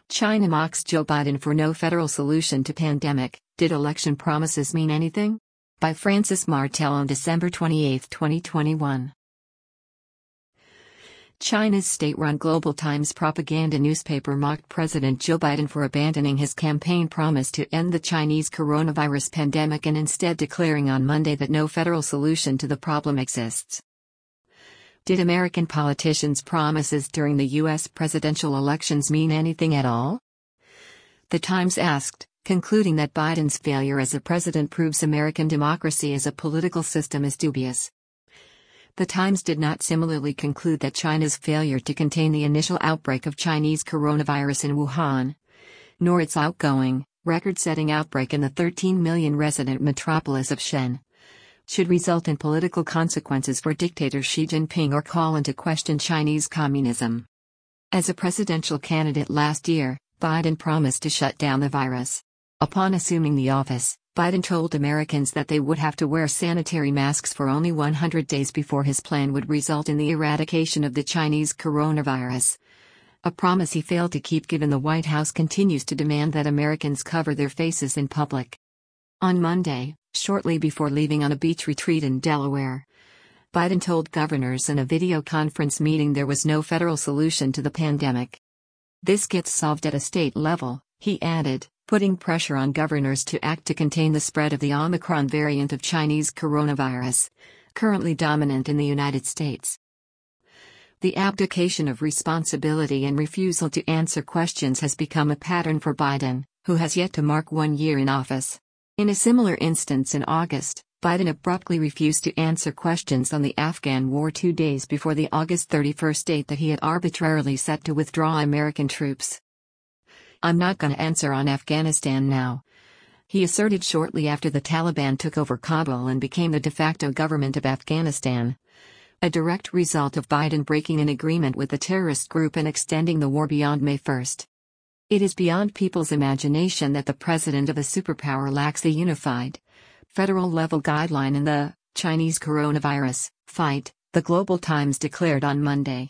China mocks Joe Biden for no federal solution to pandemic. Did election promises mean anything? By Francis Martel on December 28, 2021. China's state-run Global Times propaganda newspaper mocked President Joe Biden for abandoning his campaign promise to end the Chinese coronavirus pandemic and instead declaring on Monday that no federal solution to the problem exists. Did American politicians' promises during the U.S. presidential elections mean anything at all? The Times asked, concluding that Biden's failure as a president proves American democracy as a political system is dubious. The Times did not similarly conclude that China's failure to contain the initial outbreak of Chinese coronavirus in Wuhan, nor its outgoing, record-setting outbreak in the 13 million resident metropolis of Shenzhen, should result in political consequences for dictator Xi Jinping or call into question Chinese communism. As a presidential candidate last year, Biden promised to shut down the virus. Upon assuming the office, Biden told Americans that they would have to wear sanitary masks for only 100 days before his plan would result in the eradication of the Chinese coronavirus. A promise he failed to keep given the White House continues to demand that Americans cover their faces in public. On Monday, shortly before leaving on a beach retreat in Delaware, Biden told governors in a video conference meeting there was no federal solution to the pandemic. This gets solved at a state level, he added, putting pressure on governors to act to contain the spread of the Omicron variant of Chinese coronavirus, currently dominant in the United States. The abdication of responsibility and refusal to answer questions has become a pattern for Biden, who has yet to mark 1 year in office. In a similar instance in August, Biden abruptly refused to answer questions on the Afghan war 2 days before the August 31 date that he had arbitrarily set to withdraw American troops. "I'm not going to answer on Afghanistan now," he asserted shortly after the Taliban took over Kabul and became the de facto government of Afghanistan, a direct result of Biden breaking an agreement with the terrorist group and extending the war beyond May 1. It is beyond people's imagination that the president of a superpower lacks a unified, federal-level guideline in the Chinese coronavirus fight, the Global Times declared on Monday.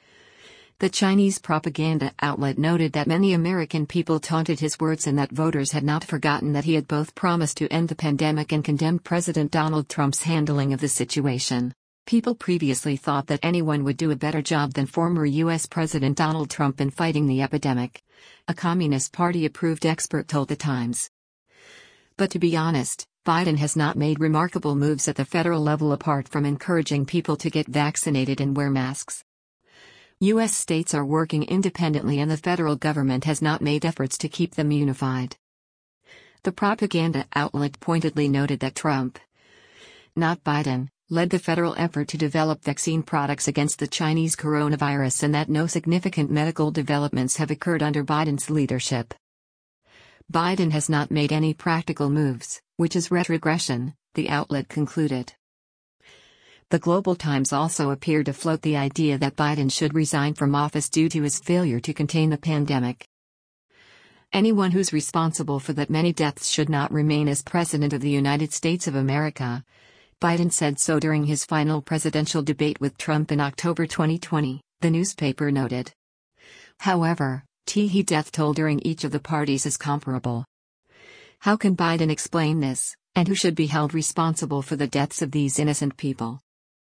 The Chinese propaganda outlet noted that many American people taunted his words and that voters had not forgotten that he had both promised to end the pandemic and condemned President Donald Trump's handling of the situation. People previously thought that anyone would do a better job than former U.S. President Donald Trump in fighting the epidemic, a Communist Party-approved expert told The Times. But to be honest, Biden has not made remarkable moves at the federal level apart from encouraging people to get vaccinated and wear masks. U.S. states are working independently and the federal government has not made efforts to keep them unified. The propaganda outlet pointedly noted that Trump, not Biden, led the federal effort to develop vaccine products against the Chinese coronavirus and that no significant medical developments have occurred under Biden's leadership. Biden has not made any practical moves, which is retrogression, the outlet concluded. The Global Times also appeared to float the idea that Biden should resign from office due to his failure to contain the pandemic. Anyone who's responsible for that many deaths should not remain as President of the United States of America, Biden said so during his final presidential debate with Trump in October 2020, the newspaper noted. However, the death toll during each of the parties is comparable. How can Biden explain this, and who should be held responsible for the deaths of these innocent people?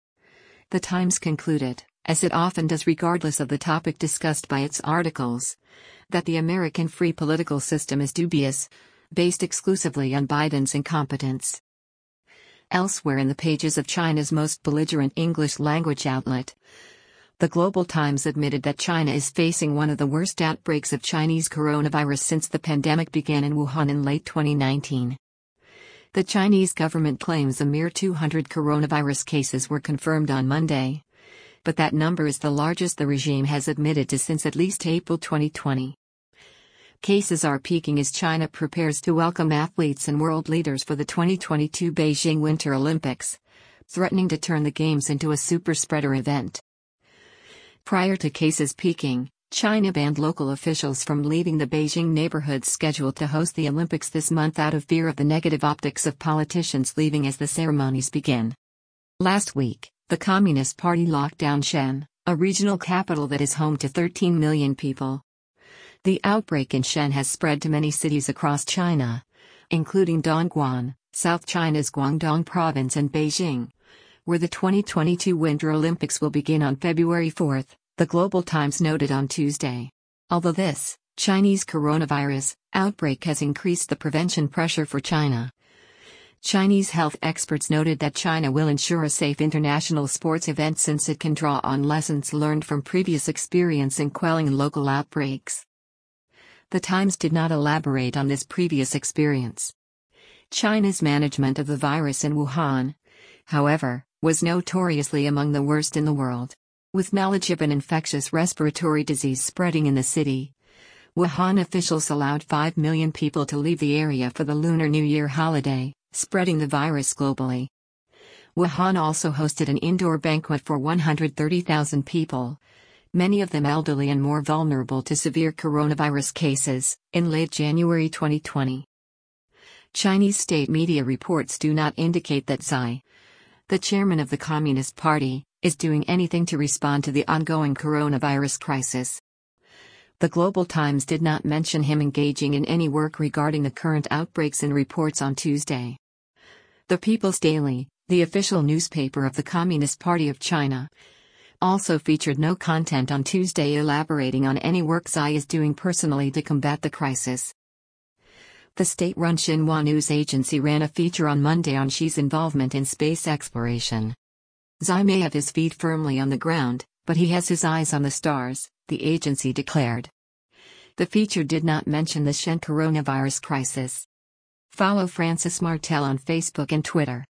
The Times concluded, as it often does regardless of the topic discussed by its articles, that the American free political system is dubious, based exclusively on Biden's incompetence. Elsewhere in the pages of China's most belligerent English-language outlet, the Global Times admitted that China is facing one of the worst outbreaks of Chinese coronavirus since the pandemic began in Wuhan in late 2019. The Chinese government claims a mere 200 coronavirus cases were confirmed on Monday, but that number is the largest the regime has admitted to since at least April 2020. Cases are peaking as China prepares to welcome athletes and world leaders for the 2022 Beijing Winter Olympics, threatening to turn the Games into a super-spreader event. Prior to cases peaking, China banned local officials from leaving the Beijing neighborhoods scheduled to host the Olympics this month out of fear of the negative optics of politicians leaving as the ceremonies begin. Last week, the Communist Party locked down Shenzhen, a regional capital that is home to 13 million people. The outbreak in Shen has spread to many cities across China, including Dongguan, South China's Guangdong province, and Beijing, where the 2022 Winter Olympics will begin on February 4, the Global Times noted on Tuesday. Although this Chinese coronavirus outbreak has increased the prevention pressure for China, Chinese health experts noted that China will ensure a safe international sports event since it can draw on lessons learned from previous experience in quelling local outbreaks. The Times did not elaborate on this previous experience. China's management of the virus in Wuhan, however, was notoriously among the worst in the world. With knowledge of an infectious respiratory disease spreading in the city, Wuhan officials allowed 5 million people to leave the area for the Lunar New Year holiday, spreading the virus globally. Wuhan also hosted an indoor banquet for 130,000 people, many of them elderly and more vulnerable to severe coronavirus cases, in late January 2020. Chinese state media reports do not indicate that Xi, the chairman of the Communist Party, is doing anything to respond to the ongoing coronavirus crisis. The Global Times did not mention him engaging in any work regarding the current outbreaks in reports on Tuesday. The People's Daily, the official newspaper of the Communist Party of China, also featured no content on Tuesday elaborating on any work Xi is doing personally to combat the crisis. The state-run Xinhua news agency ran a feature on Monday on Xi's involvement in space exploration. Xi may have his feet firmly on the ground, but he has his eyes on the stars, the agency declared. The feature did not mention the Shen coronavirus crisis. Follow Francis Martel on Facebook and Twitter.